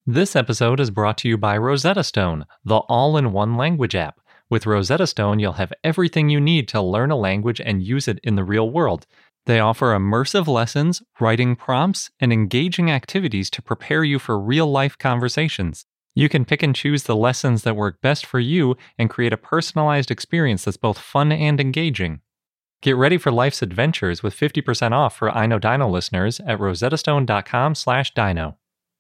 This episode is brought to you by Rosetta Stone, the all-in-one language app. With Rosetta Stone, you'll have everything you need to learn a language and use it in the real world. They offer immersive lessons, writing prompts, and engaging activities to prepare you for real-life conversations. You can pick and choose the lessons that work best for you and create a personalized experience that's both fun and engaging. Get ready for life's adventures with 50% off for I Know Dino listeners at rosettastone.com/dino.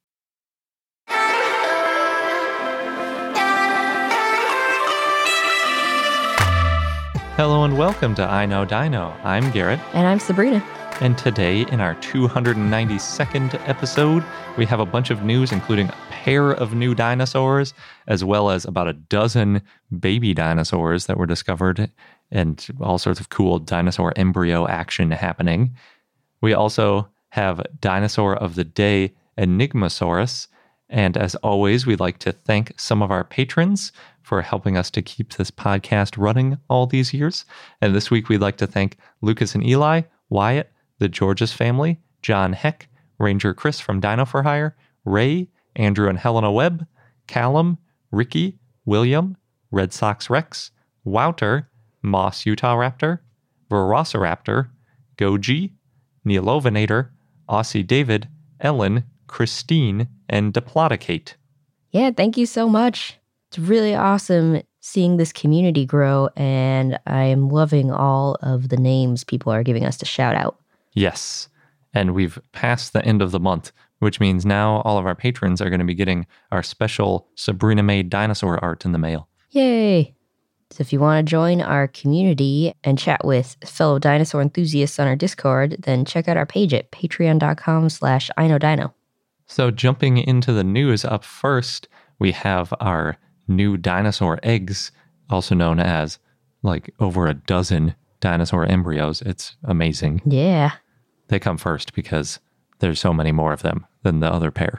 Hello and welcome to I Know Dino. I'm Garrett. And I'm Sabrina. And today, in our 292nd episode, we have a bunch of news, including a pair of new dinosaurs, as well as about a dozen baby dinosaurs that were discovered, and all sorts of cool dinosaur embryo action happening. We also have Dinosaur of the Day, Enigmasaurus. And as always, we'd like to thank some of our patrons for helping us to keep this podcast running all these years. And this week, we'd like to thank Lucas and Eli, Wyatt, the Georges family, John Heck, Ranger Chris from Dino for Hire, Ray, Andrew and Helena Webb, Callum, Ricky, William, Red Sox Rex, Wouter, Moss Utah Raptor, Velociraptor, Goji, Neelovinator, Aussie David, Ellen, Christine, and Diplodocate. Yeah, thank you so much. It's really awesome seeing this community grow, and I'm loving all of the names people are giving us to shout out. Yes, and we've passed the end of the month, which means now all of our patrons are going to be getting our special Sabrina-made dinosaur art in the mail. Yay! So if you want to join our community and chat with fellow dinosaur enthusiasts on our Discord, then check out our page at patreon.com/iknowdino. So jumping into the news up first, we have our new dinosaur eggs, also known as like over a dozen dinosaur embryos. It's amazing. Yeah. They come first because there's so many more of them than the other pair.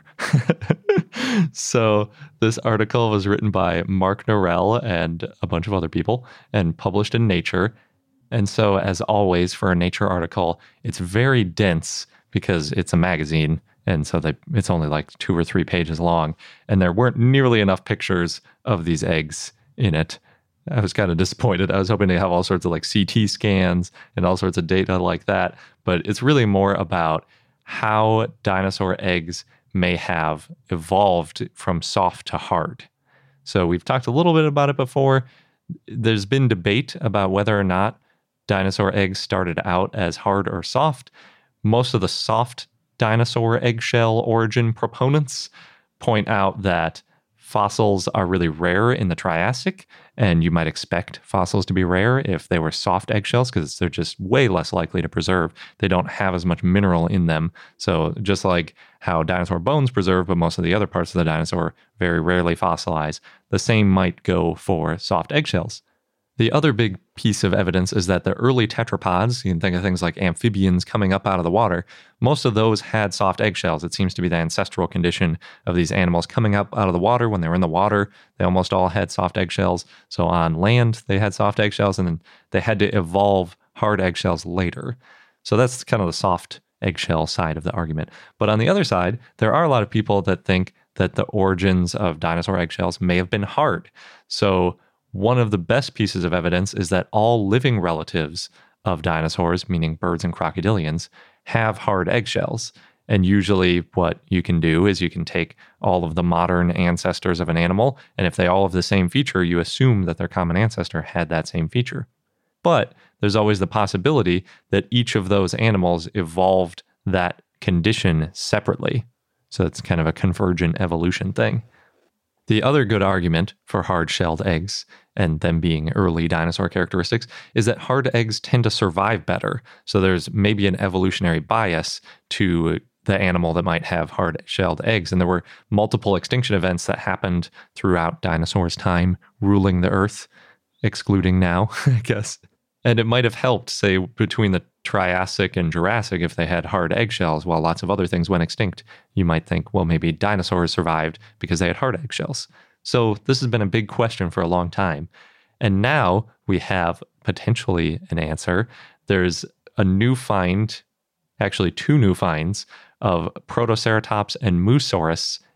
So this article was written by Mark Norell and a bunch of other people and published in Nature. And so as always for a Nature article, it's very dense because it's a magazine. And so it's only like 2 or 3 pages long. And there weren't nearly enough pictures of these eggs in it. I was kind of disappointed. I was hoping to have all sorts of like CT scans and all sorts of data like that. But it's really more about how dinosaur eggs may have evolved from soft to hard. So we've talked a little bit about it before. There's been debate about whether or not dinosaur eggs started out as hard or soft. Most of the soft dinosaur eggshell origin proponents point out that fossils are really rare in the Triassic, and you might expect fossils to be rare if they were soft eggshells because they're just way less likely to preserve. They don't have as much mineral in them. So just like how dinosaur bones preserve, but most of the other parts of the dinosaur very rarely fossilize, the same might go for soft eggshells. The other big piece of evidence is that the early tetrapods, you can think of things like amphibians coming up out of the water, most of those had soft eggshells. It seems to be the ancestral condition of these animals coming up out of the water. When they were in the water, they almost all had soft eggshells. So on land, they had soft eggshells, and then they had to evolve hard eggshells later. So that's kind of the soft eggshell side of the argument. But on the other side, there are a lot of people that think that the origins of dinosaur eggshells may have been hard. So one of the best pieces of evidence is that all living relatives of dinosaurs, meaning birds and crocodilians, have hard eggshells. And usually what you can do is you can take all of the modern ancestors of an animal, and if they all have the same feature, you assume that their common ancestor had that same feature. But there's always the possibility that each of those animals evolved that condition separately. So it's kind of a convergent evolution thing. The other good argument for hard-shelled eggs, and them being early dinosaur characteristics, is that hard eggs tend to survive better. So there's maybe an evolutionary bias to the animal that might have hard-shelled eggs. And there were multiple extinction events that happened throughout dinosaurs' time ruling the Earth, excluding now, I guess. And it might have helped, say, between the Triassic and Jurassic if they had hard eggshells while lots of other things went extinct. You might think, well, maybe dinosaurs survived because they had hard eggshells. So this has been a big question for a long time. And now we have potentially an answer. There's a new find, actually 2 new finds, of Protoceratops and Moosaurus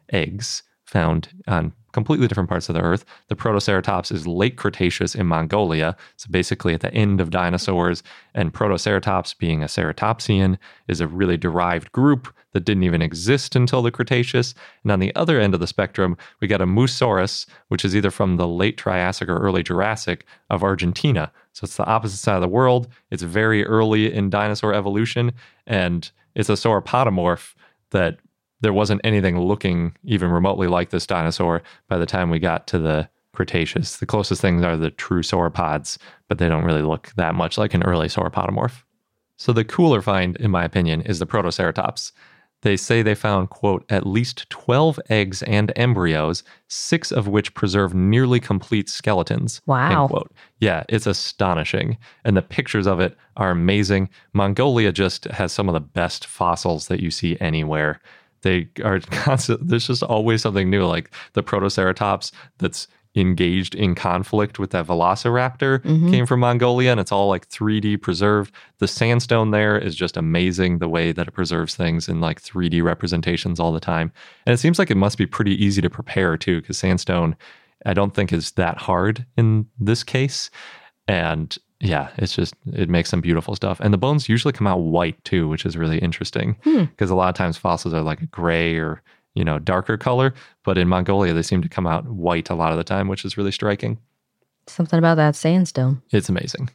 eggs found on completely different parts of the earth. The Protoceratops is late Cretaceous in Mongolia, so basically at the end of dinosaurs, and Protoceratops, being a ceratopsian, is a really derived group that didn't even exist until the Cretaceous. And on the other end of the spectrum, we got a Moosaurus, which is either from the late Triassic or early Jurassic of Argentina. So it's the opposite side of the world. It's very early in dinosaur evolution, and it's a sauropodomorph that there wasn't anything looking even remotely like this dinosaur by the time we got to the Cretaceous. The closest things are the true sauropods, but they don't really look that much like an early sauropodomorph. So the cooler find, in my opinion, is the Protoceratops. They say they found, quote, at least 12 eggs and embryos, 6 of which preserve nearly complete skeletons. Wow. End quote. Yeah, it's astonishing. And the pictures of it are amazing. Mongolia just has some of the best fossils that you see anywhere. They are constant. There's just always something new, like the Protoceratops that's engaged in conflict with that velociraptor came from Mongolia, and it's all like 3D preserved. The sandstone there is just amazing, the way that it preserves things in like 3D representations all the time. And it seems like it must be pretty easy to prepare too, because sandstone, I don't think is that hard in this case. And yeah, it makes some beautiful stuff. And the bones usually come out white too, which is really interesting, because a lot of times fossils are like a gray or, darker color. But in Mongolia, they seem to come out white a lot of the time, which is really striking. Something about that sandstone. It's amazing.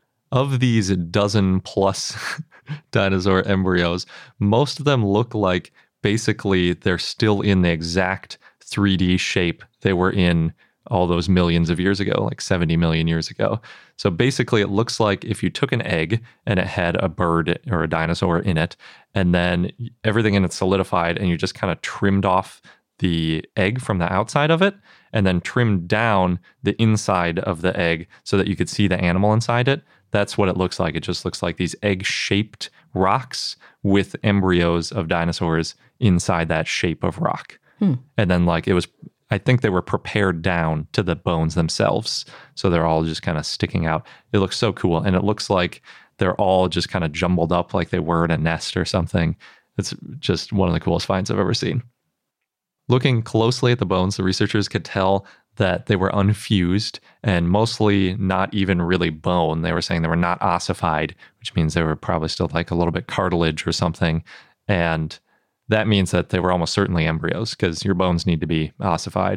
Of these dozen plus dinosaur embryos, most of them look like basically they're still in the exact 3D shape they were in all those millions of years ago, like 70 million years ago. So basically it looks like if you took an egg and it had a bird or a dinosaur in it, and then everything in it solidified and you just kind of trimmed off the egg from the outside of it and then trimmed down the inside of the egg so that you could see the animal inside it. That's what it looks like. It just looks like these egg-shaped rocks with embryos of dinosaurs inside that shape of rock. And then I think they were prepared down to the bones themselves. So they're all just kind of sticking out. It looks so cool. And it looks like they're all just kind of jumbled up like they were in a nest or something. It's just one of the coolest finds I've ever seen. Looking closely at the bones, the researchers could tell that they were unfused and mostly not even really bone. They were saying they were not ossified, which means they were probably still like a little bit cartilage or something. And that means that they were almost certainly embryos, because your bones need to be ossified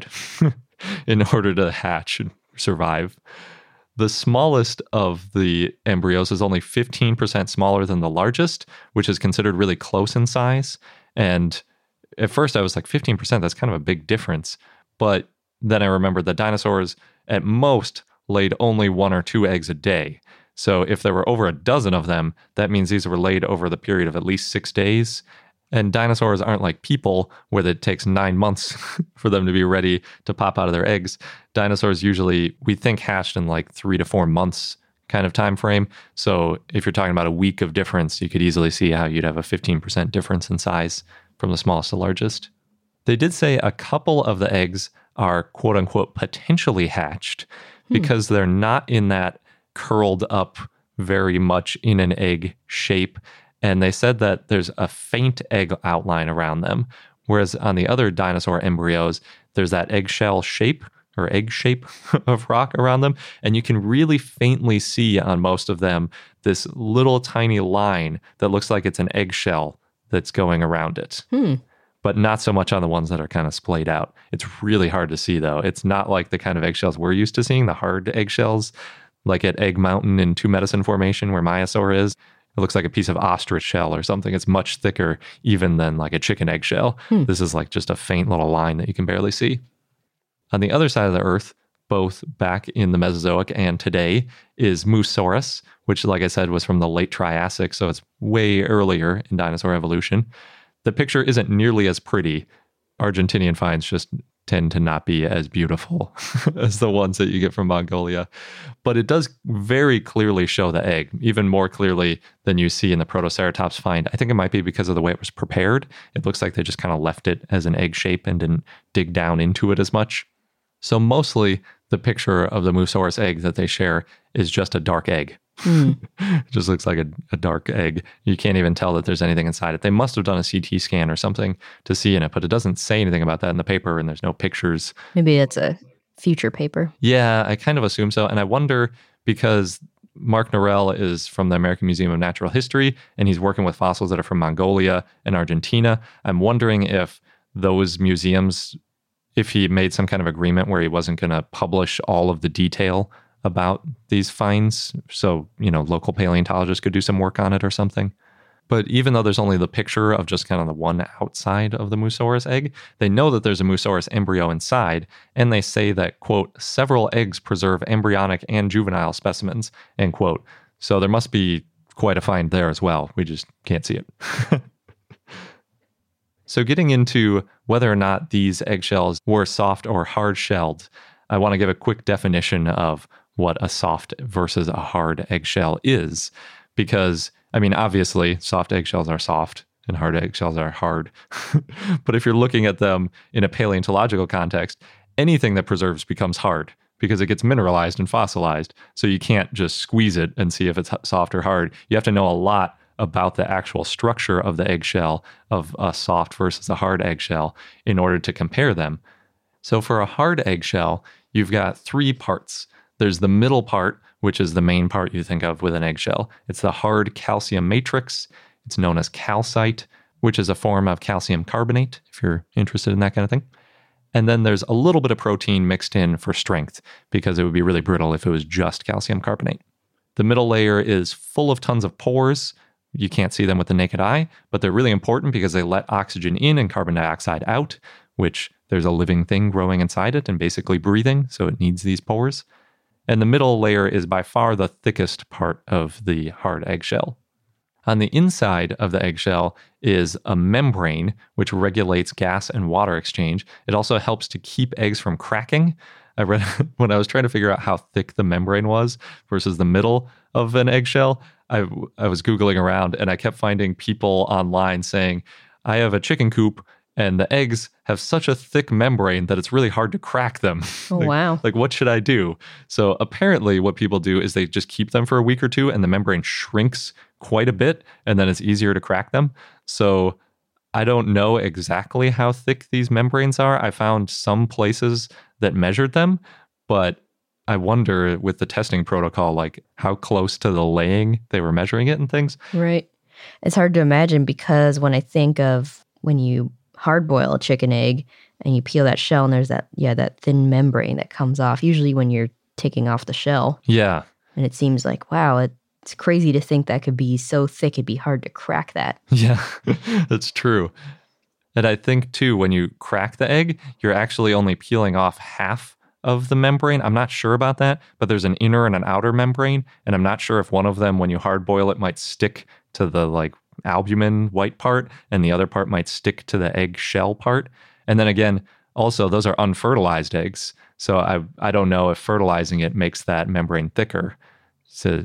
in order to hatch and survive. The smallest of the embryos is only 15% smaller than the largest, which is considered really close in size. And at first I was like, 15%, that's kind of a big difference. But then I remembered that dinosaurs at most laid only 1 or 2 eggs a day. So if there were over a dozen of them, that means these were laid over the period of at least 6 days. And dinosaurs aren't like people where it takes 9 months for them to be ready to pop out of their eggs. Dinosaurs usually, we think, hatched in like 3 to 4 months kind of time frame. So if you're talking about a week of difference, you could easily see how you'd have a 15% difference in size from the smallest to largest. They did say a couple of the eggs are quote unquote potentially hatched because they're not in that curled up very much in an egg shape. And they said that there's a faint egg outline around them, whereas on the other dinosaur embryos, there's that eggshell shape or egg shape of rock around them. And you can really faintly see on most of them this little tiny line that looks like it's an eggshell that's going around it. But not so much on the ones that are kind of splayed out. It's really hard to see, though. It's not like the kind of eggshells we're used to seeing, the hard eggshells, like at Egg Mountain in Two Medicine Formation where Maiasaur is. It looks like a piece of ostrich shell or something. It's much thicker even than like a chicken eggshell. This is like just a faint little line that you can barely see. On the other side of the Earth, both back in the Mesozoic and today, is Moosaurus, which, like I said, was from the late Triassic, so it's way earlier in dinosaur evolution. The picture isn't nearly as pretty. Argentinian finds just tend to not be as beautiful as the ones that you get from Mongolia. But it does very clearly show the egg, even more clearly than you see in the Protoceratops find. I think it might be because of the way it was prepared. It looks like they just kind of left it as an egg shape and didn't dig down into it as much. So mostly the picture of the Moosaurus egg that they share is just a dark egg. It just looks like a dark egg. You can't even tell that there's anything inside it. They must have done a CT scan or something to see in it, but it doesn't say anything about that in the paper, and there's no pictures. Maybe it's a future paper. Yeah, I kind of assume so. And I wonder, because Mark Norell is from the American Museum of Natural History, and he's working with fossils that are from Mongolia and Argentina. I'm wondering if those museums, if he made some kind of agreement where he wasn't going to publish all of the detail about these finds, so, local paleontologists could do some work on it or something. But even though there's only the picture of just kind of the one outside of the Musosaurus egg, they know that there's a Musosaurus embryo inside, and they say that, quote, several eggs preserve embryonic and juvenile specimens, end quote. So there must be quite a find there as well. We just can't see it. So getting into whether or not these eggshells were soft or hard-shelled, I want to give a quick definition of what a soft versus a hard eggshell is. Because, obviously, soft eggshells are soft and hard eggshells are hard. But if you're looking at them in a paleontological context, anything that preserves becomes hard because it gets mineralized and fossilized. So you can't just squeeze it and see if it's soft or hard. You have to know a lot about the actual structure of the eggshell of a soft versus a hard eggshell in order to compare them. So for a hard eggshell, you've got three parts. There's the middle part, which is the main part you think of with an eggshell. It's the hard calcium matrix. It's known as calcite, which is a form of calcium carbonate, if you're interested in that kind of thing. And then there's a little bit of protein mixed in for strength, because it would be really brittle if it was just calcium carbonate. The middle layer is full of tons of pores. You can't see them with the naked eye, but they're really important because they let oxygen in and carbon dioxide out, which there's a living thing growing inside it and basically breathing, so it needs these pores. And the middle layer is by far the thickest part of the hard eggshell. On the inside of the eggshell is a membrane, which regulates gas and water exchange. It also helps to keep eggs from cracking. I read when I was trying to figure out how thick the membrane was versus the middle of an eggshell, I was Googling around and I kept finding people online saying, I have a chicken coop and the eggs have such a thick membrane that it's really hard to crack them. Oh, wow. Like, what should I do? So apparently what people do is they just keep them for a week or two and the membrane shrinks quite a bit and then it's easier to crack them. So I don't know exactly how thick these membranes are. I found some places that measured them, but I wonder with the testing protocol, like how close to the laying they were measuring it and things. Right. It's hard to imagine because when I think of when you hard boil a chicken egg and you peel that shell and there's that thin membrane that comes off, usually when you're taking off the shell. Yeah. And it seems like, wow, it's crazy to think that could be so thick it'd be hard to crack that. Yeah, that's true. And I think too, when you crack the egg, you're actually only peeling off half of the membrane. I'm not sure about that, but there's an inner and an outer membrane. And I'm not sure if one of them, when you hard boil it, might stick to the albumin white part and the other part might stick to the egg shell part. And then again, also those are unfertilized eggs. So I don't know if fertilizing it makes that membrane thicker. So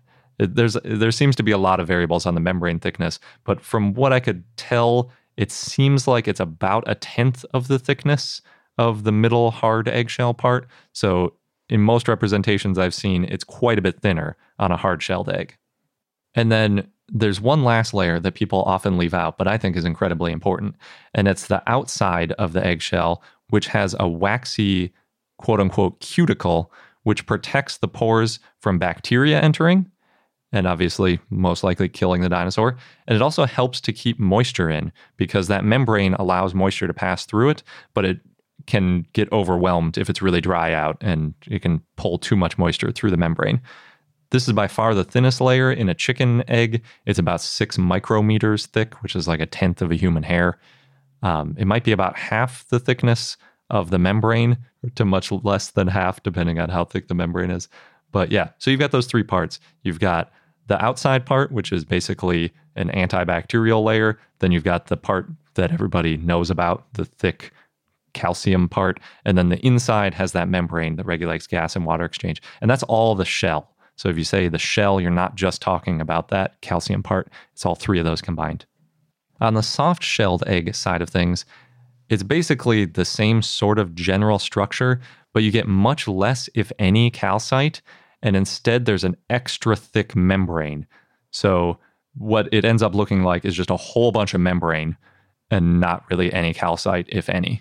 there seems to be a lot of variables on the membrane thickness, but from what I could tell, it seems like it's about 1/10 of the thickness of the middle hard eggshell part. So in most representations I've seen, it's quite a bit thinner on a hard-shelled egg. And then there's one last layer that people often leave out, but I think is incredibly important. And it's the outside of the eggshell, which has a waxy, quote-unquote, cuticle, which protects the pores from bacteria entering, and obviously most likely killing the dinosaur. And it also helps to keep moisture in because that membrane allows moisture to pass through it, but it can get overwhelmed if it's really dry out and it can pull too much moisture through the membrane. This is by far the thinnest layer in a chicken egg. It's about 6 micrometers thick, which is like 1/10 of a human hair. It might be about half the thickness of the membrane to much less than half, depending on how thick the membrane is. But yeah, so you've got those three parts. You've got the outside part, which is basically an antibacterial layer. Then you've got the part that everybody knows about, the thick calcium part. And then the inside has that membrane that regulates gas and water exchange. And that's all the shell. So if you say the shell, you're not just talking about that calcium part. It's all three of those combined. On the soft-shelled egg side of things, it's basically the same sort of general structure, but you get much less, if any, calcite. and instead there's an extra thick membrane. So what it ends up looking like is just a whole bunch of membrane and not really any calcite, if any.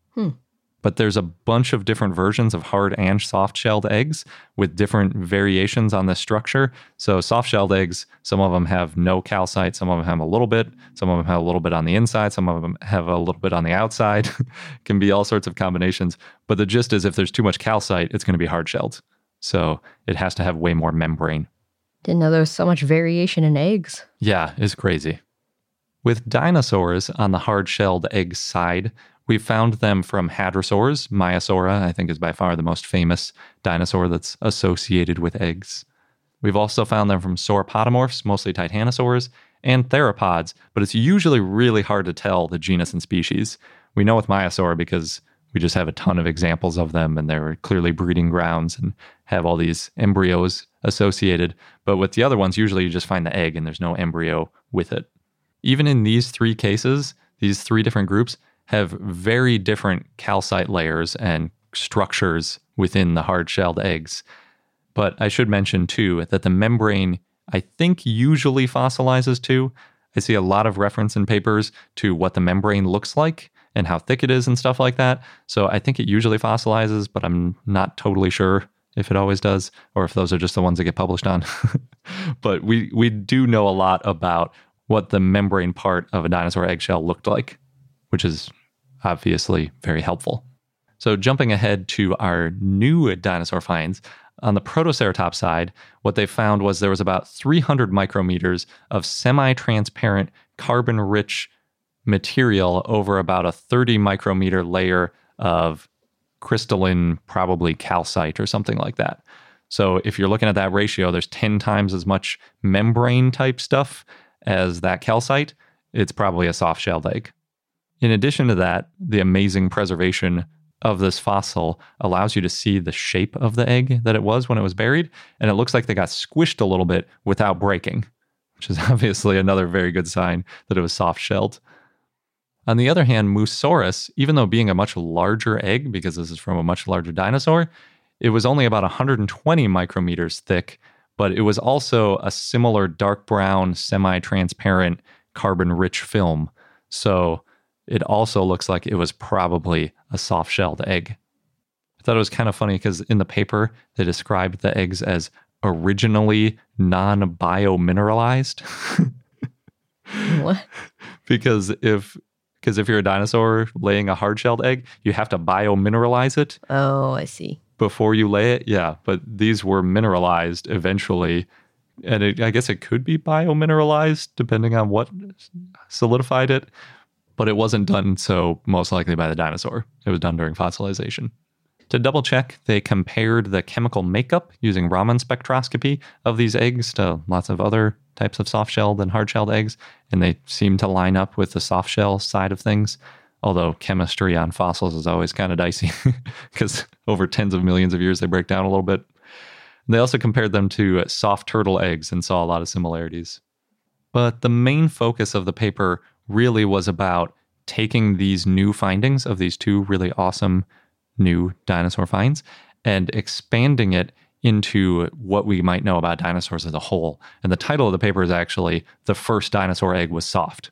But there's a bunch of different versions of hard and soft-shelled eggs with different variations on this structure. So soft-shelled eggs, some of them have no calcite, some of them have a little bit, some of them have a little bit on the inside, some of them have a little bit on the outside. Can be all sorts of combinations. But the gist is if there's too much calcite, it's going to be hard-shelled. So it has to have way more membrane. Didn't know there was so much variation in eggs. Yeah, it's crazy. With dinosaurs on the hard-shelled egg side, we found them from hadrosaurs. Maiasaura, I think, is by far the most famous dinosaur that's associated with eggs. We've also found them from sauropodomorphs, mostly titanosaurs, and theropods, but it's usually really hard to tell the genus and species. We know with Maiasaura because we just have a ton of examples of them, and they're clearly breeding grounds and have all these embryos associated. But with the other ones, usually you just find the egg and there's no embryo with it. Even in these three cases, these three different groups have very different calcite layers and structures within the hard-shelled eggs. But I should mention, too, that the membrane, I think, usually fossilizes, too. I see a lot of reference in papers to what the membrane looks like and how thick it is and stuff like that. So I think it usually fossilizes, but I'm not totally sure if it always does or if those are just the ones that get published on. But we do know a lot about what the membrane part of a dinosaur eggshell looked like, which is obviously very helpful. So jumping ahead to our new dinosaur finds, on the Protoceratops side, what they found was there was about 300 micrometers of semi-transparent carbon-rich material over about a 30 micrometer layer of crystalline, probably calcite or something like that. So if you're looking at that ratio, there's 10 times as much membrane type stuff as that calcite. It's probably a soft-shelled egg. In addition to that, the amazing preservation of this fossil allows you to see the shape of the egg that it was when it was buried, and it looks like they got squished a little bit without breaking, which is obviously another very good sign that it was soft-shelled. On the other hand, Moosaurus, even though being a much larger egg, because this is from a much larger dinosaur, it was only about 120 micrometers thick, but it was also a similar dark brown, semi-transparent, carbon-rich film. So it also looks like it was probably a soft-shelled egg. I thought it was kind of funny because in the paper, they described the eggs as originally non-biomineralized. What? Because if you're a dinosaur laying a hard-shelled egg, you have to biomineralize it. Oh, I see. Before you lay it, yeah. But these were mineralized eventually. And I guess it could be biomineralized depending on what solidified it. But it wasn't done so most likely by the dinosaur. It was done during fossilization. To double check, they compared the chemical makeup using Raman spectroscopy of these eggs to lots of other types of soft-shelled and hard-shelled eggs, and they seem to line up with the soft-shell side of things, although chemistry on fossils is always kind of dicey because over tens of millions of years they break down a little bit. They also compared them to soft turtle eggs and saw a lot of similarities. But the main focus of the paper really was about taking these new findings of these two really awesome new dinosaur finds and expanding it into what we might know about dinosaurs as a whole. And the title of the paper is actually "The First Dinosaur Egg Was Soft."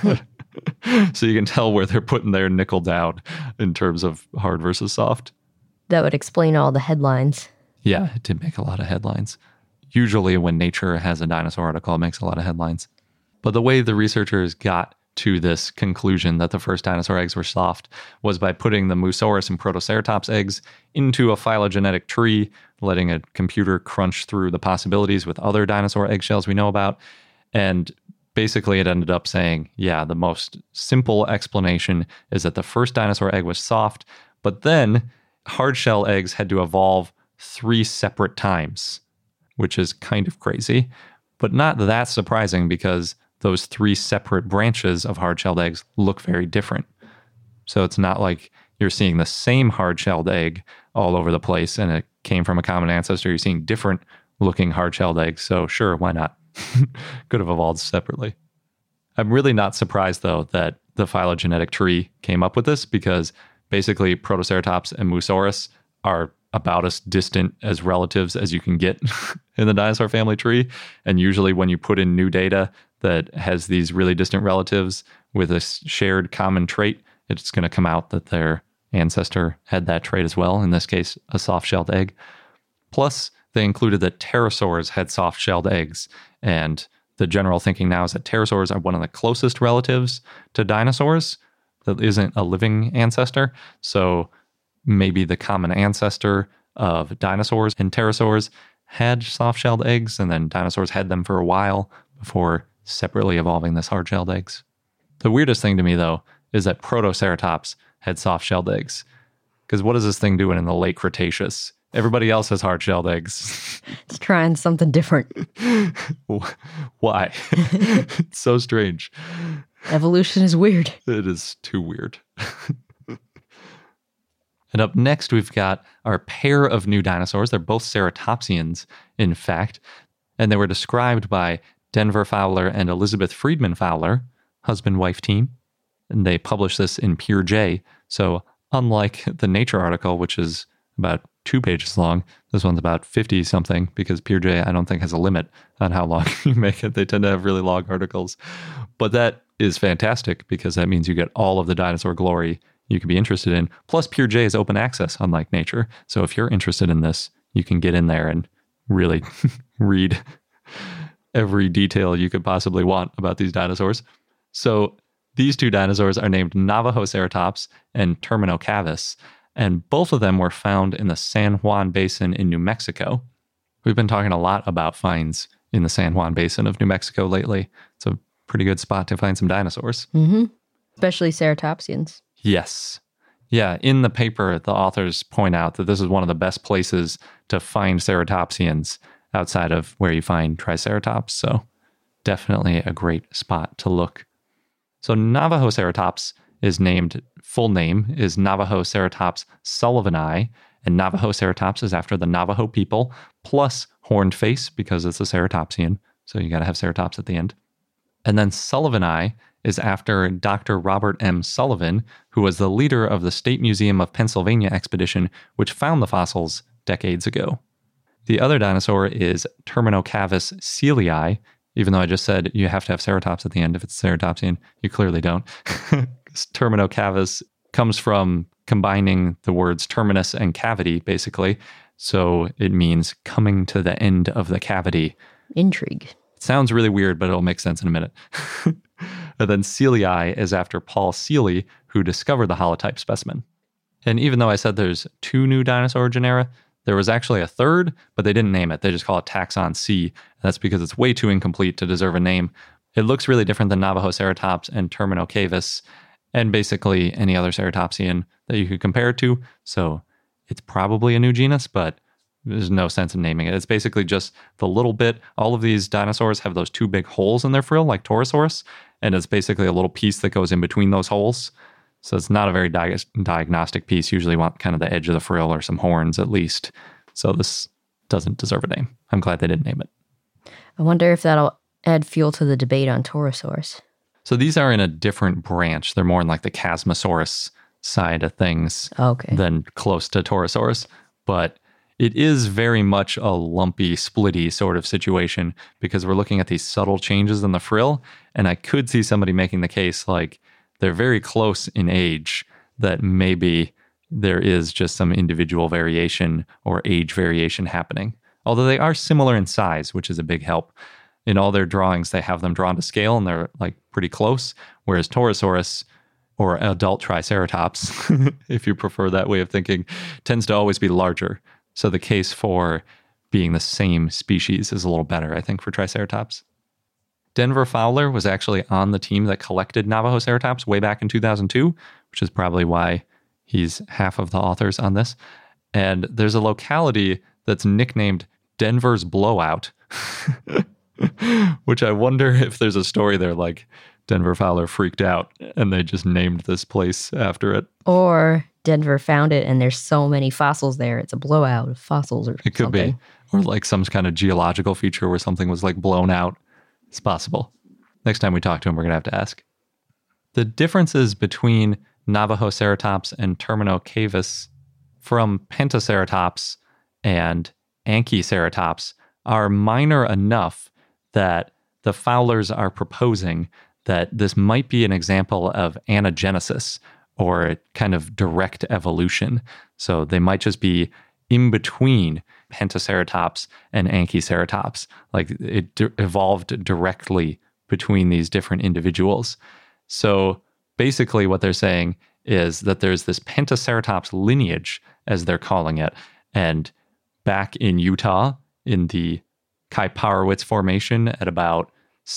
So you can tell where they're putting their nickel down in terms of hard versus soft. That would explain all the headlines. Yeah, it did make a lot of headlines. Usually when Nature has a dinosaur article, it makes a lot of headlines. But the way the researchers got to this conclusion that the first dinosaur eggs were soft was by putting the Moosaurus and Protoceratops eggs into a phylogenetic tree, letting a computer crunch through the possibilities with other dinosaur eggshells we know about. And basically it ended up saying, yeah, the most simple explanation is that the first dinosaur egg was soft, but then hard-shell eggs had to evolve 3 separate times, which is kind of crazy, but not that surprising because those 3 separate branches of hard-shelled eggs look very different. So it's not like you're seeing the same hard-shelled egg all over the place and it came from a common ancestor. You're seeing different looking hard-shelled eggs. So sure, why not? Could have evolved separately. I'm really not surprised, though, that the phylogenetic tree came up with this because basically Protoceratops and Moosaurus are about as distant as relatives as you can get in the dinosaur family tree. And usually when you put in new data that has these really distant relatives with a shared common trait, it's going to come out that their ancestor had that trait as well, in this case, a soft-shelled egg. Plus, they included that pterosaurs had soft-shelled eggs, and the general thinking now is that pterosaurs are one of the closest relatives to dinosaurs that isn't a living ancestor. So maybe the common ancestor of dinosaurs and pterosaurs had soft-shelled eggs, and then dinosaurs had them for a while before separately evolving as hard-shelled eggs. The weirdest thing to me, though, is that Protoceratops had soft-shelled eggs. Because what is this thing doing in the late Cretaceous? Everybody else has hard-shelled eggs. It's trying something different. Why? It's so strange. Evolution is weird. It is too weird. And up next, we've got our pair of new dinosaurs. They're both ceratopsians, in fact. And they were described by Denver Fowler and Elizabeth Friedman Fowler, husband-wife team. And they published this in Pure J. So unlike the Nature article, which is about 2 pages long, this one's about 50-something, because Pure J, I don't think, has a limit on how long you make it. They tend to have really long articles. But that is fantastic, because that means you get all of the dinosaur glory you could be interested in. Plus, Pure J is open access, unlike Nature. So if you're interested in this, you can get in there and really read every detail you could possibly want about these dinosaurs. So these two dinosaurs are named Navajoceratops and Terminocavis, and both of them were found in the San Juan Basin in New Mexico. We've been talking a lot about finds in the San Juan Basin of New Mexico lately. It's a pretty good spot to find some dinosaurs. Mm-hmm. Especially ceratopsians. Yes. Yeah, in the paper, the authors point out that this is one of the best places to find ceratopsians outside of where you find Triceratops. So definitely a great spot to look. So Navajoceratops is named, full name is Navajoceratops sullivani, and Navajoceratops is after the Navajo people, plus horned face because it's a ceratopsian. So you got to have ceratops at the end. And then sullivani is after Dr. Robert M. Sullivan, who was the leader of the State Museum of Pennsylvania expedition, which found the fossils decades ago. The other dinosaur is Terminocavis sealii. Even though I just said you have to have ceratops at the end if it's ceratopsian, you clearly don't. Terminocavis comes from combining the words terminus and cavity, basically. So it means coming to the end of the cavity. Intrigue. It sounds really weird, but it'll make sense in a minute. And then Seelii is after Paul Seeley, who discovered the holotype specimen. And even though I said there's 2 new dinosaur genera, there was actually a third, but they didn't name it. They just call it Taxon C. That's because it's way too incomplete to deserve a name. It looks really different than Navajoceratops and Terminocavis, and basically any other ceratopsian that you could compare it to. So it's probably a new genus, but there's no sense in naming it. It's basically just the little bit. All of these dinosaurs have those 2 big holes in their frill, like Torosaurus, and it's basically a little piece that goes in between those holes. So it's not a very diagnostic piece. Usually you want kind of the edge of the frill or some horns at least. So this doesn't deserve a name. I'm glad they didn't name it. I wonder if that'll add fuel to the debate on Torosaurus. So these are in a different branch. They're more in like the Chasmosaurus side of things than close to Torosaurus. But it is very much a lumpy, splitty sort of situation because we're looking at these subtle changes in the frill. And I could see somebody making the case like they're very close in age, that maybe there is just some individual variation or age variation happening. Although they are similar in size, which is a big help. In all their drawings, they have them drawn to scale and they're like pretty close. Whereas Torosaurus or adult Triceratops, if you prefer that way of thinking, tends to always be larger. So the case for being the same species is a little better, I think, for Triceratops. Denver Fowler was actually on the team that collected Navajoceratops way back in 2002, which is probably why he's half of the authors on this. And there's a locality that's nicknamed Denver's Blowout, which I wonder if there's a story there like Denver Fowler freaked out and they just named this place after it. Or Denver found it and there's so many fossils there, it's a blowout of fossils or something. It could be. Or like some kind of geological feature where something was like blown out. It's possible. Next time we talk to him, we're going to have to ask. The differences between Navajoceratops and Terminocavis, from Pentaceratops and Anchiceratops are minor enough that the Fowlers are proposing that this might be an example of anagenesis, or kind of direct evolution. So they might just be in between Pentaceratops and Anchiceratops. Like it evolved directly between these different individuals. So basically what they're saying is that there's this Pentaceratops lineage, as they're calling it. And back in Utah, in the Kuiperowitz Formation at about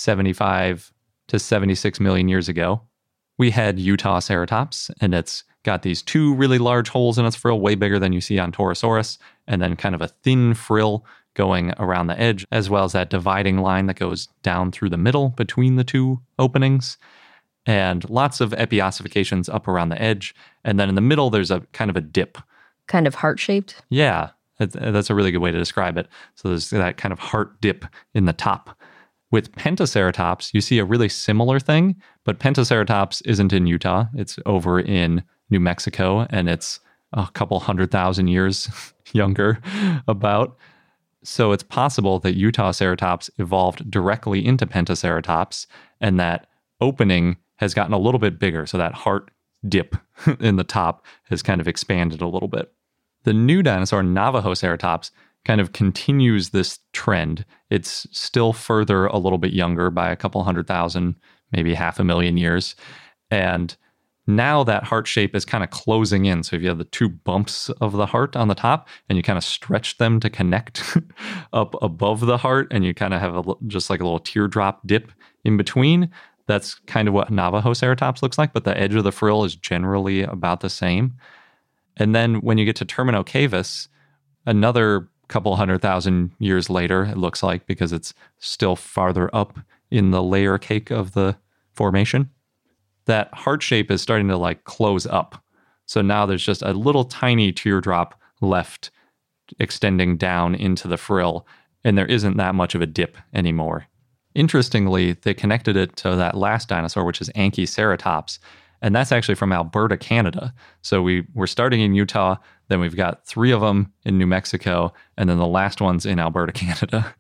75 to 76 million years ago, we had Utaceratops, and it's got these two really large holes in its frill, way bigger than you see on Torosaurus, and then kind of a thin frill going around the edge, as well as that dividing line that goes down through the middle between the two openings, and lots of epiossifications up around the edge. And then in the middle, there's a kind of a dip. Kind of heart-shaped? Yeah, that's a really good way to describe it. So there's that kind of heart dip in the top. With Pentaceratops, you see a really similar thing, but Pentaceratops isn't in Utah. It's over in New Mexico, and it's a couple 100,000 years younger about. So it's possible that Utaceratops evolved directly into Pentaceratops, and that opening has gotten a little bit bigger. So that heart dip in the top has kind of expanded a little bit. The new dinosaur, Navajoceratops, kind of continues this trend. It's still further a little bit younger by a couple 100,000, maybe 500,000 years. And now that heart shape is kind of closing in. So if you have the two bumps of the heart on the top and you kind of stretch them to connect up above the heart, and you kind of have just like a little teardrop dip in between, that's kind of what Navajoceratops looks like, but the edge of the frill is generally about the same. And then when you get to Terminocavus, another couple 100,000 years later, it looks like, because it's still farther up in the layer cake of the formation, that heart shape is starting to like close up. So now there's just a little tiny teardrop left extending down into the frill, and there isn't that much of a dip anymore. Interestingly, they connected it to that last dinosaur, which is Anchiceratops, and that's actually from Alberta, Canada. So we're starting in Utah, then we've got 3 of them in New Mexico, and then the last one's in Alberta, Canada.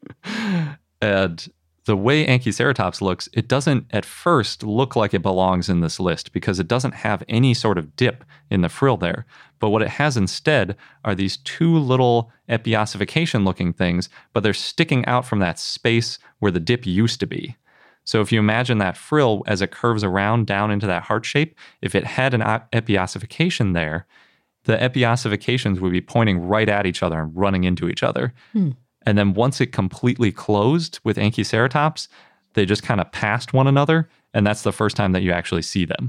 And the way Anchiceratops looks, it doesn't at first look like it belongs in this list because it doesn't have any sort of dip in the frill there. But what it has instead are these 2 little epiossification looking things, but they're sticking out from that space where the dip used to be. So if you imagine that frill as it curves around down into that heart shape, if it had an epiossification there, the epiossifications would be pointing right at each other and running into each other. And then once it completely closed with Anchiceratops, they just kind of passed one another, and that's the first time that you actually see them.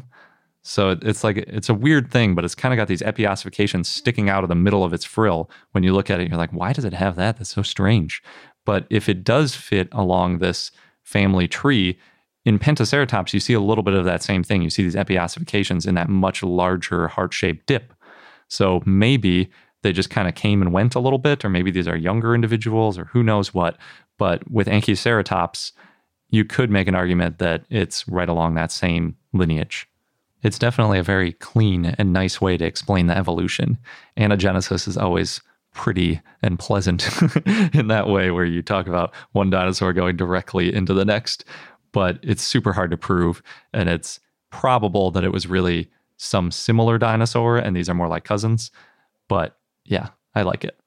So it's a weird thing, but it's kind of got these epiossifications sticking out of the middle of its frill. When you look at it, you're like, why does it have that? That's so strange. But if it does fit along this family tree, in Pentaceratops, you see a little bit of that same thing. You see these epiossifications in that much larger heart-shaped dip. So maybe they just kind of came and went a little bit, or maybe these are younger individuals, or who knows what. But with Anchiceratops, you could make an argument that it's right along that same lineage. It's definitely a very clean and nice way to explain the evolution. Anagenesis is always pretty and pleasant in that way, where you talk about one dinosaur going directly into the next, but it's super hard to prove, and it's probable that it was really some similar dinosaur and these are more like cousins. But yeah, I like it.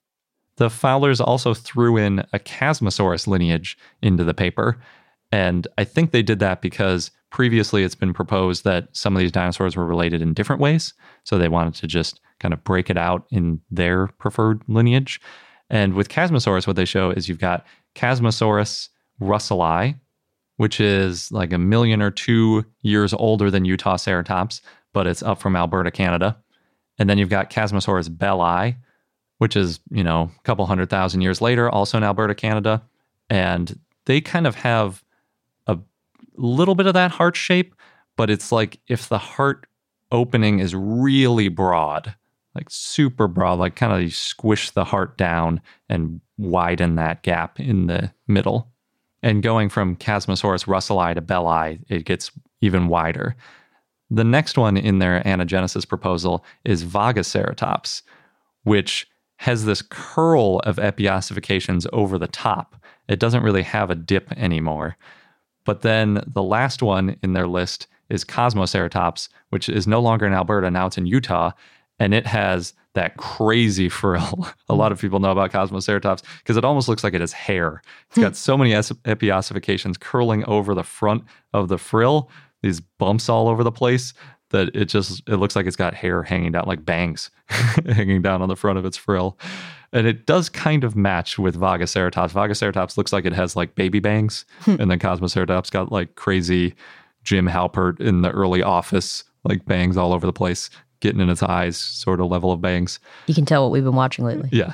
The Fowlers also threw in a Chasmosaurus lineage into the paper, and I think they did that because previously it's been proposed that some of these dinosaurs were related in different ways, so they wanted to just kind of break it out in their preferred lineage. And with Chasmosaurus, what they show is you've got Chasmosaurus russellii, which is like 1 million or 2 years older than Utaceratops, but it's up from Alberta, Canada. And then you've got Chasmosaurus bellii, which is, a couple 100,000 years later, also in Alberta, Canada. And they kind of have a little bit of that heart shape, but it's like if the heart opening is really broad, like super broad, like kind of you squish the heart down and widen that gap in the middle. And going from Chasmosaurus russellii to bellii, it gets even wider. The next one in their anagenesis proposal is Vagaceratops, which has this curl of epiossifications over the top. It doesn't really have a dip anymore. But then the last one in their list is Cosmoceratops, which is no longer in Alberta. Now it's in Utah. And it has that crazy frill. A lot of people know about Cosmoceratops because it almost looks like it has hair. It's got so many epiossifications curling over the front of the frill, these bumps all over the place, that it looks like it's got hair hanging down, like bangs hanging down on the front of its frill. And it does kind of match with Vagaceratops. Vagaceratops looks like it has like baby bangs, and then Cosmoceratops got like crazy Jim Halpert in the early Office, like bangs all over the place, getting in its eyes, sort of level of bangs. You can tell what we've been watching lately. Yeah.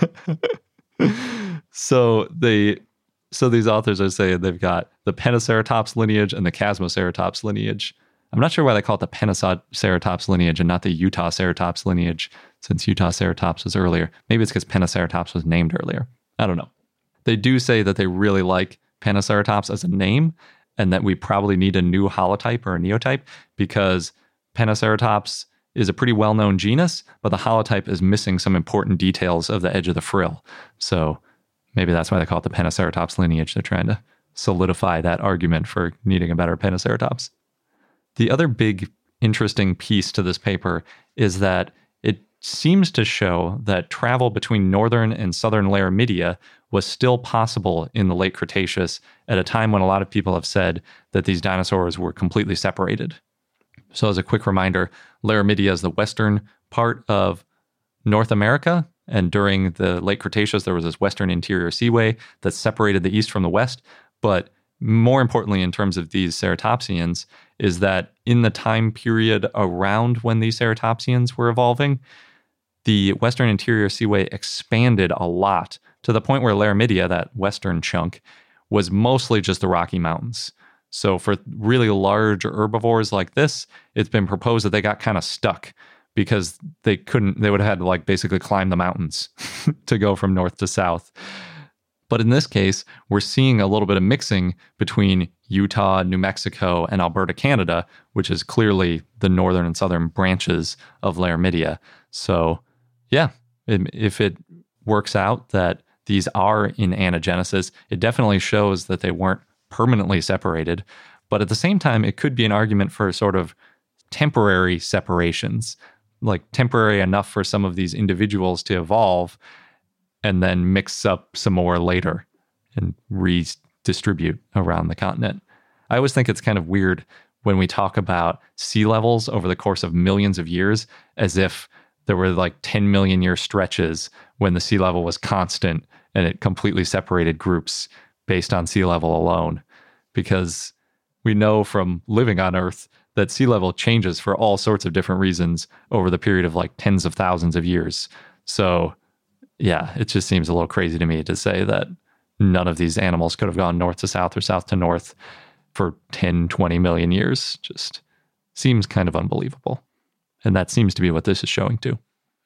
So these authors are saying they've got the Pentaceratops lineage and the Cosmoceratops lineage. I'm not sure why they call it the Pentaceratops lineage and not the Utaceratops lineage, since Utaceratops was earlier. Maybe it's because Pentaceratops was named earlier. I don't know. They do say that they really like Pentaceratops as a name, and that we probably need a new holotype or a neotype, because Pentaceratops is a pretty well-known genus, but the holotype is missing some important details of the edge of the frill. So maybe that's why they call it the Pentaceratops lineage. They're trying to solidify that argument for needing a better Pentaceratops. The other big interesting piece to this paper is that it seems to show that travel between northern and southern Laramidia was still possible in the late Cretaceous at a time when a lot of people have said that these dinosaurs were completely separated. So as a quick reminder, Laramidia is the western part of North America, and during the late Cretaceous, there was this western interior seaway that separated the east from the west. But more importantly, in terms of these ceratopsians, is that in the time period around when these ceratopsians were evolving, the western interior seaway expanded a lot to the point where Laramidia, that western chunk, was mostly just the Rocky Mountains. So for really large herbivores like this, it's been proposed that they got kind of stuck because they would have had to like basically climb the mountains to go from north to south. But in this case, we're seeing a little bit of mixing between Utah, New Mexico, and Alberta, Canada, which is clearly the northern and southern branches of Laramidia. So yeah, if it works out that these are in anagenesis, it definitely shows that they weren't permanently separated. But at the same time, it could be an argument for sort of temporary separations, like temporary enough for some of these individuals to evolve and then mix up some more later and redistribute around the continent. I always think it's kind of weird when we talk about sea levels over the course of millions of years, as if there were like 10 million year stretches when the sea level was constant and it completely separated groups based on sea level alone. Because we know from living on Earth that sea level changes for all sorts of different reasons over the period of like tens of thousands of years. So yeah, it just seems a little crazy to me to say that none of these animals could have gone north to south or south to north for 10, 20 million years. Just seems kind of unbelievable. And that seems to be what this is showing too.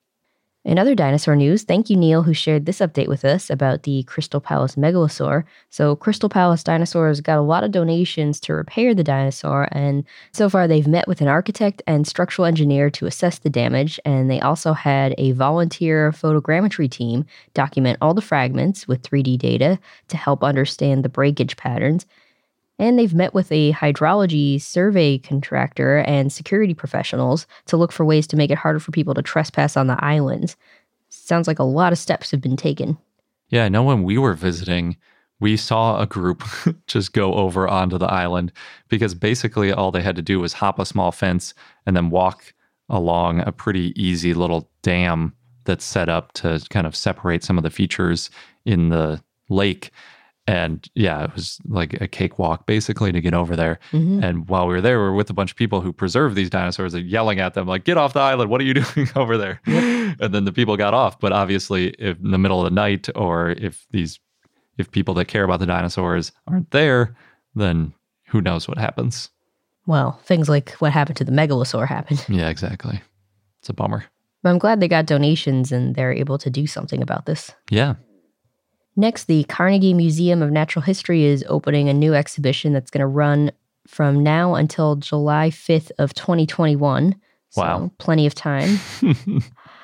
In other dinosaur news, thank you, Neil, who shared this update with us about the Crystal Palace Megalosaur. So Crystal Palace Dinosaurs got a lot of donations to repair the dinosaur, and so far they've met with an architect and structural engineer to assess the damage, and they also had a volunteer photogrammetry team document all the fragments with 3D data to help understand the breakage patterns. And they've met with a hydrology survey contractor and security professionals to look for ways to make it harder for people to trespass on the islands. Sounds like a lot of steps have been taken. Yeah, I know when we were visiting, we saw a group just go over onto the island because basically all they had to do was hop a small fence and then walk along a pretty easy little dam that's set up to kind of separate some of the features in the lake. And yeah, it was like a cakewalk basically to get over there. Mm-hmm. And while we were there, we were with a bunch of people who preserve these dinosaurs and yelling at them like, get off the island. What are you doing over there? Yep. And then the people got off. But obviously, if in the middle of the night or if people that care about the dinosaurs aren't there, then who knows what happens. Well, things like what happened to the megalosaur happened. Yeah, exactly. It's a bummer. But I'm glad they got donations and they're able to do something about this. Yeah. Next, the Carnegie Museum of Natural History is opening a new exhibition that's going to run from now until July 5th of 2021. So wow. Plenty of time.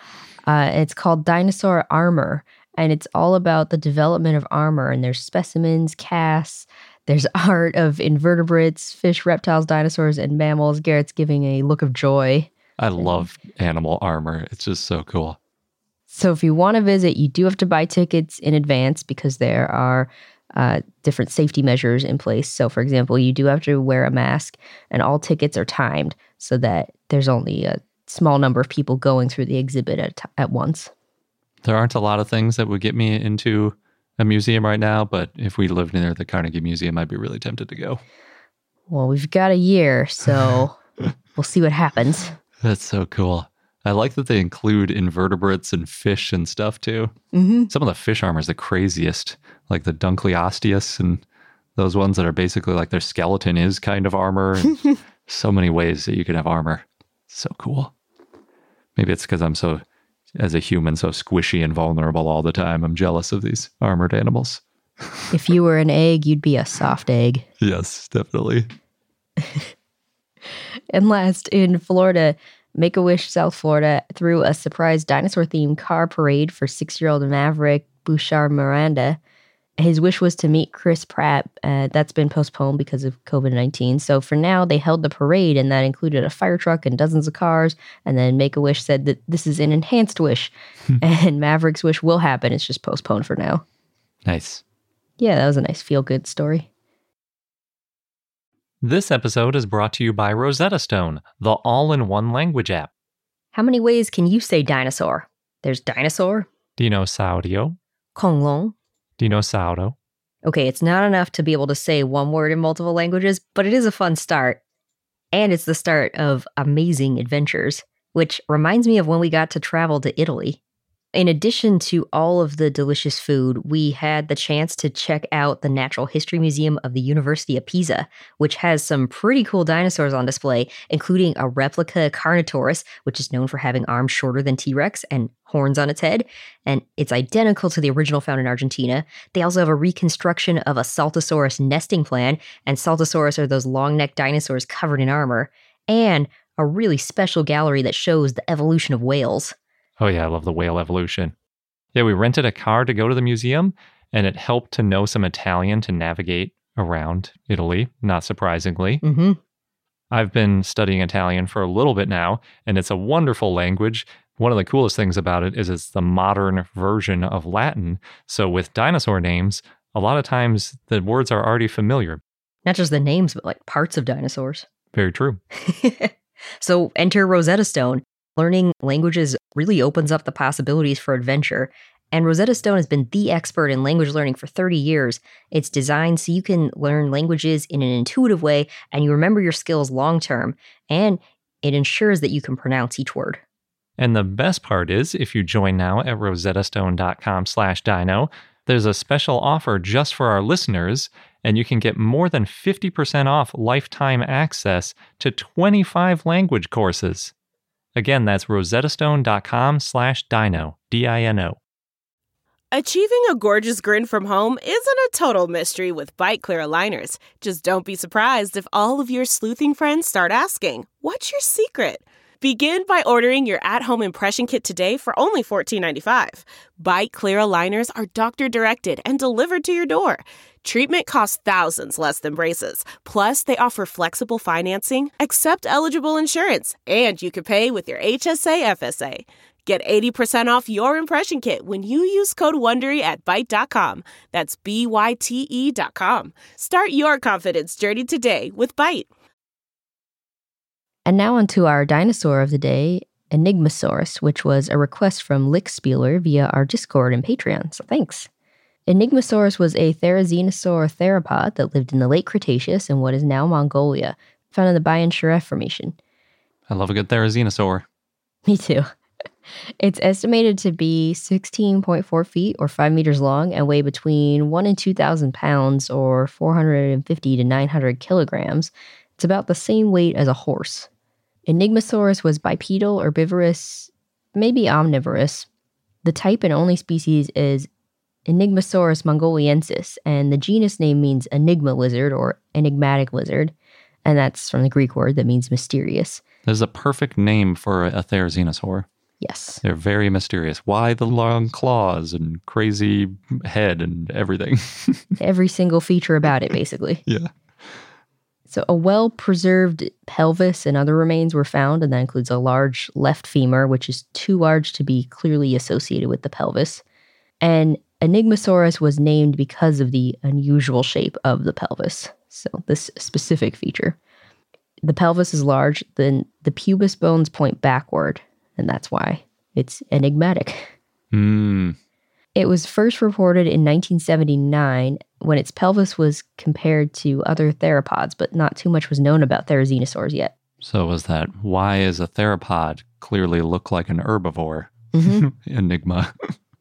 It's called Dinosaur Armor, and it's all about the development of armor. And there's specimens, casts, there's art of invertebrates, fish, reptiles, dinosaurs, and mammals. Garrett's giving a look of joy. I love animal armor. It's just so cool. So if you want to visit, you do have to buy tickets in advance because there are different safety measures in place. So for example, you do have to wear a mask, and all tickets are timed so that there's only a small number of people going through the exhibit at once. There aren't a lot of things that would get me into a museum right now, but if we lived near the Carnegie Museum, I'd be really tempted to go. Well, we've got a year, so we'll see what happens. That's so cool. I like that they include invertebrates and fish and stuff too. Mm-hmm. Some of the fish armor is the craziest, like the Dunkleosteus and those ones that are basically like their skeleton is kind of armor. And so many ways that you can have armor. So cool. Maybe it's because I'm so, as a human, so squishy and vulnerable all the time. I'm jealous of these armored animals. If you were an egg, you'd be a soft egg. Yes, definitely. And last, in Florida, Make-A-Wish South Florida threw a surprise dinosaur-themed car parade for 6-year-old Maverick Bouchard Miranda. His wish was to meet Chris Pratt. That's been postponed because of COVID-19. So for now, they held the parade, and that included a fire truck and dozens of cars. And then Make-A-Wish said that this is an enhanced wish, and Maverick's wish will happen. It's just postponed for now. Nice. Yeah, that was a nice feel-good story. This episode is brought to you by Rosetta Stone, the all-in-one language app. How many ways can you say dinosaur? There's dinosaur, Dinosaurio, 恐龙. Dinosauro. Okay, it's not enough to be able to say one word in multiple languages, but it is a fun start. And it's the start of amazing adventures, which reminds me of when we got to travel to Italy. In addition to all of the delicious food, we had the chance to check out the Natural History Museum of the University of Pisa, which has some pretty cool dinosaurs on display, including a replica Carnotaurus, which is known for having arms shorter than T-Rex and horns on its head, and it's identical to the original found in Argentina. They also have a reconstruction of a Saltosaurus nesting plan, and Saltosaurus are those long-necked dinosaurs covered in armor, and a really special gallery that shows the evolution of whales. Oh yeah, I love the whale evolution. Yeah, we rented a car to go to the museum, and it helped to know some Italian to navigate around Italy, not surprisingly. Mm-hmm. I've been studying Italian for a little bit now, and it's a wonderful language. One of the coolest things about it is it's the modern version of Latin. So with dinosaur names, a lot of times the words are already familiar. Not just the names, but like parts of dinosaurs. Very true. So enter Rosetta Stone. Learning languages really opens up the possibilities for adventure. And Rosetta Stone has been the expert in language learning for 30 years. It's designed so you can learn languages in an intuitive way and you remember your skills long term. And it ensures that you can pronounce each word. And the best part is, if you join now at rosettastone.com/dino, there's a special offer just for our listeners, and you can get more than 50% off lifetime access to 25 language courses. Again, that's rosettastone.com/dino, D-I-N-O. Achieving a gorgeous grin from home isn't a total mystery with Byte Clear aligners. Just don't be surprised if all of your sleuthing friends start asking, "What's your secret?" Begin by ordering your at-home impression kit today for only $14.95. Byte Clear aligners are doctor-directed and delivered to your door. Treatment costs thousands less than braces. Plus, they offer flexible financing, accept eligible insurance, and you can pay with your HSA FSA. Get 80% off your impression kit when you use code WONDERY at Byte.com. That's BYTE.com. Start your confidence journey today with Byte. And now onto our dinosaur of the day, Enigmasaurus, which was a request from Lickspieler via our Discord and Patreon, so thanks. Enigmasaurus was a therizinosaur theropod that lived in the late Cretaceous in what is now Mongolia, found in the Bayan Shiref Formation. I love a good therizinosaur. Me too. It's estimated to be 16.4 feet or 5 meters long and weigh between 1 and 2,000 pounds or 450 to 900 kilograms. It's about the same weight as a horse. Enigmasaurus was bipedal, herbivorous, maybe omnivorous. The type and only species is Enigmasaurus mongoliensis, and the genus name means enigma lizard or enigmatic lizard, and that's from the Greek word that means mysterious. There's a perfect name for a therizinosaur. Yes. They're very mysterious. Why the long claws and crazy head and everything? Every single feature about it, basically. Yeah. So a well-preserved pelvis and other remains were found, and that includes a large left femur, which is too large to be clearly associated with the pelvis. And Enigmosaurus was named because of the unusual shape of the pelvis. So this specific feature. The pelvis is large, then the pubis bones point backward, and that's why it's enigmatic. It was first reported in 1979 when its pelvis was compared to other theropods, but not too much was known about therizinosaurs yet. So was that, why is a theropod clearly look like an herbivore? Enigma.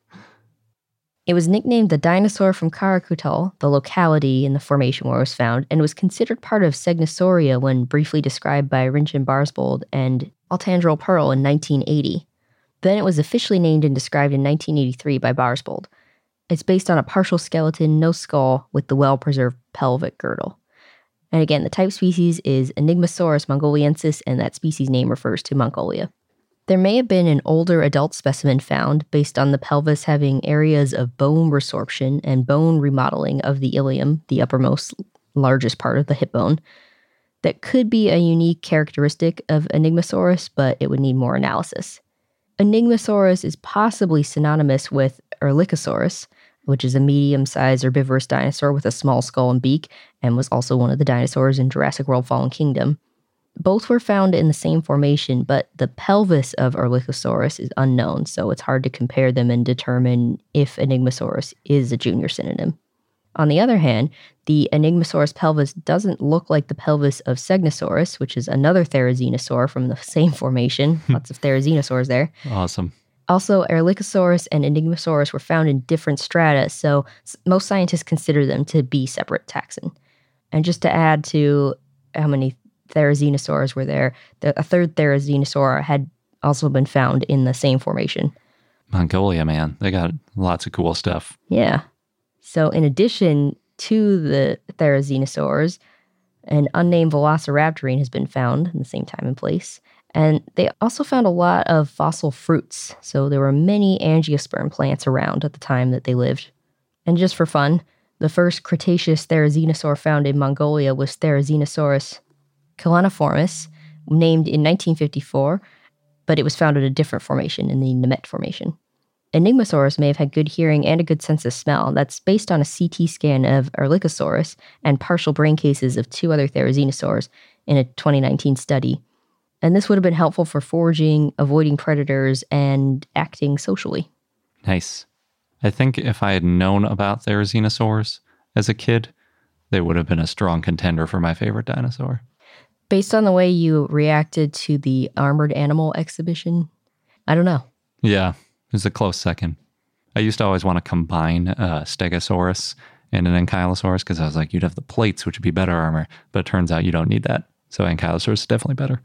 It was nicknamed the dinosaur from Karakutal, the locality in the formation where it was found, and was considered part of Segnosauria when briefly described by Rinchen Barsbold and Altandrel Pearl in 1980. Then it was officially named and described in 1983 by Barsbold. It's based on a partial skeleton, no skull, with the well-preserved pelvic girdle. And again, the type species is Enigmosaurus mongoliensis, and that species name refers to Mongolia. There may have been an older adult specimen found based on the pelvis having areas of bone resorption and bone remodeling of the ilium, the uppermost largest part of the hip bone. That could be a unique characteristic of Enigmosaurus, but it would need more analysis. Enigmosaurus is possibly synonymous with Erlikosaurus, which is a medium-sized herbivorous dinosaur with a small skull and beak, and was also one of the dinosaurs in Jurassic World Fallen Kingdom. Both were found in the same formation, but the pelvis of Erlikosaurus is unknown, so it's hard to compare them and determine if Enigmosaurus is a junior synonym. On the other hand, the Enigmosaurus pelvis doesn't look like the pelvis of Segnosaurus, which is another therizinosaur from the same formation. Lots of therizinosaurs there. Awesome. Also, Erlikosaurus and Enigmosaurus were found in different strata, so most scientists consider them to be separate taxon. And just to add to how many therizinosaurs were there, a third therizinosaur had also been found in the same formation. Mongolia, man. They got lots of cool stuff. Yeah. So in addition to the therizinosaurs, an unnamed velociraptorine has been found in the same time and place. And they also found a lot of fossil fruits. So there were many angiosperm plants around at the time that they lived. And just for fun, the first Cretaceous therizinosaur found in Mongolia was Therizinosaurus calaniformis, named in 1954, but it was found at a different formation in the Nemegt Formation. Enigmosaurus may have had good hearing and a good sense of smell. That's based on a CT scan of Erlikosaurus and partial brain cases of two other therizinosaurs in a 2019 study. And this would have been helpful for foraging, avoiding predators, and acting socially. Nice. I think if I had known about therizinosaurs as a kid, they would have been a strong contender for my favorite dinosaur. Based on the way you reacted to the armored animal exhibition, I don't know. Yeah, it was a close second. I used to always want to combine a Stegosaurus and an Ankylosaurus because I was like, you'd have the plates, which would be better armor. But it turns out you don't need that. So Ankylosaurus is definitely better.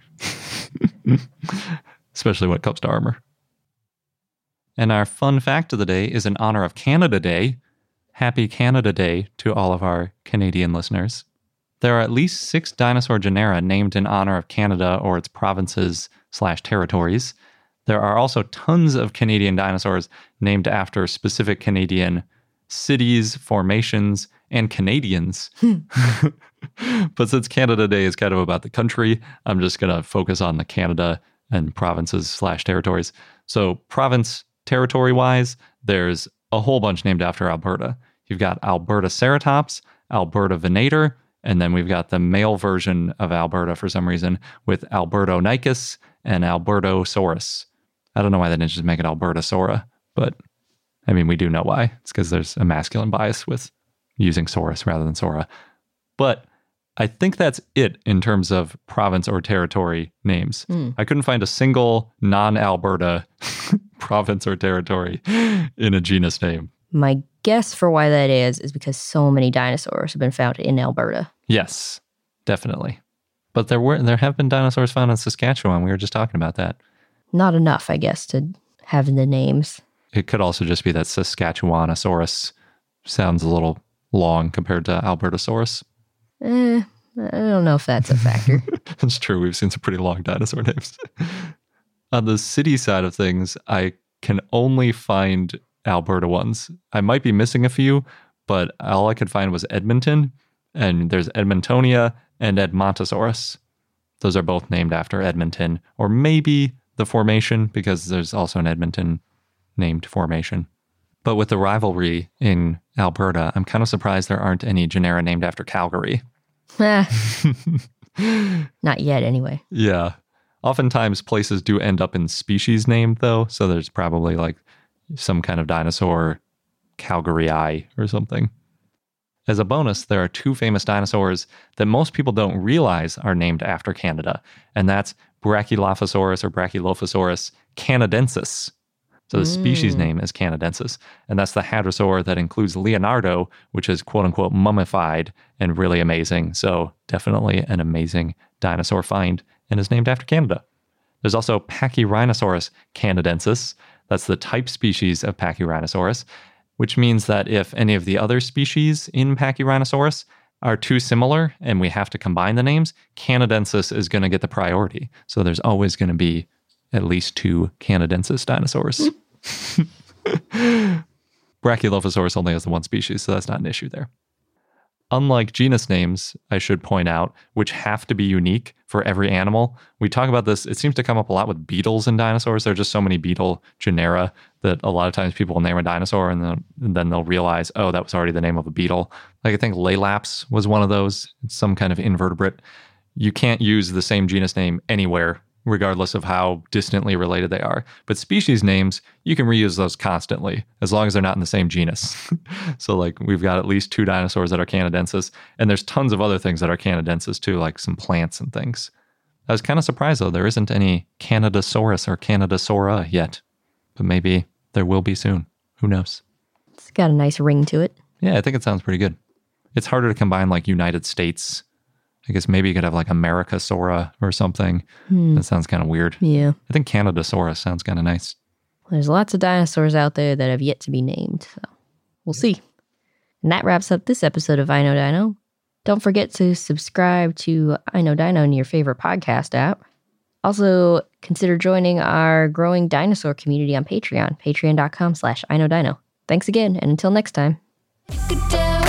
Especially when it comes to armor. And our fun fact of the day is in honor of Canada Day. Happy Canada Day to all of our Canadian listeners. There are at least 6 dinosaur genera named in honor of Canada or its provinces/territories. There are also tons of Canadian dinosaurs named after specific Canadian cities, formations, and Canadians. But since Canada Day is kind of about the country, I'm just going to focus on the Canada and provinces/territories. So province territory-wise, there's a whole bunch named after Alberta. You've got Alberta Ceratops, Alberta Venator, and then we've got the male version of Alberta for some reason with Albertonicus and Albertosaurus. I don't know why they didn't just make it Albertosaura, but I mean, we do know why. It's because there's a masculine bias with using Saurus rather than Sora. But I think that's it in terms of province or territory names. I couldn't find a single non-Alberta province or territory in a genus name. My guess for why that is because so many dinosaurs have been found in Alberta. Yes, definitely. But there have been dinosaurs found in Saskatchewan. We were just talking about that. Not enough, I guess, to have the names. It could also just be that Saskatchewanosaurus sounds a little long compared to Albertosaurus. I don't know if that's a factor. That's true. We've seen some pretty long dinosaur names. On the city side of things, I can only find Alberta ones. I might be missing a few, but all I could find was Edmonton, and there's Edmontonia and Edmontosaurus. Those are both named after Edmonton, or maybe the formation, because there's also an Edmonton named formation. But with the rivalry in Alberta, I'm kind of surprised there aren't any genera named after Calgary. Not yet, anyway. Yeah. Oftentimes places do end up in species named, though, so there's probably like some kind of dinosaur, Calgary or something. As a bonus, there are two famous dinosaurs that most people don't realize are named after Canada, and that's Brachylophosaurus or Brachylophosaurus canadensis. So the species name is canadensis, and that's the hadrosaur that includes Leonardo, which is quote-unquote mummified and really amazing. So definitely an amazing dinosaur find, and is named after Canada. There's also Pachyrhinosaurus canadensis. That's the type species of Pachyrhinosaurus, which means that if any of the other species in Pachyrhinosaurus are too similar and we have to combine the names, canadensis is going to get the priority. So there's always going to be at least two canadensis dinosaurs. Brachylophosaurus only has the one species, so that's not an issue there. Unlike genus names, I should point out, which have to be unique for every animal. We talk about this, it seems to come up a lot with beetles and dinosaurs. There are just so many beetle genera that a lot of times people will name a dinosaur and then they'll realize, oh, that was already the name of a beetle. Like I think Laelaps was one of those, it's some kind of invertebrate. You can't use the same genus name anywhere, regardless of how distantly related they are. But species names, you can reuse those constantly, as long as they're not in the same genus. So like we've got at least two dinosaurs that are canadensis, and there's tons of other things that are canadensis too, like some plants and things. I was kind of surprised though, there isn't any Canadasaurus or Canadasaura yet, but maybe there will be soon. Who knows? It's got a nice ring to it. Yeah, I think it sounds pretty good. It's harder to combine like United States. I guess maybe you could have like Americasaura or something. That sounds kind of weird. Yeah. I think Canadasaurus sounds kind of nice. There's lots of dinosaurs out there that have yet to be named, so we'll see. And that wraps up this episode of I Know Dino. Don't forget to subscribe to I Know Dino in your favorite podcast app. Also, consider joining our growing dinosaur community on Patreon, patreon.com/IKnowDino. Thanks again, and until next time. Good day.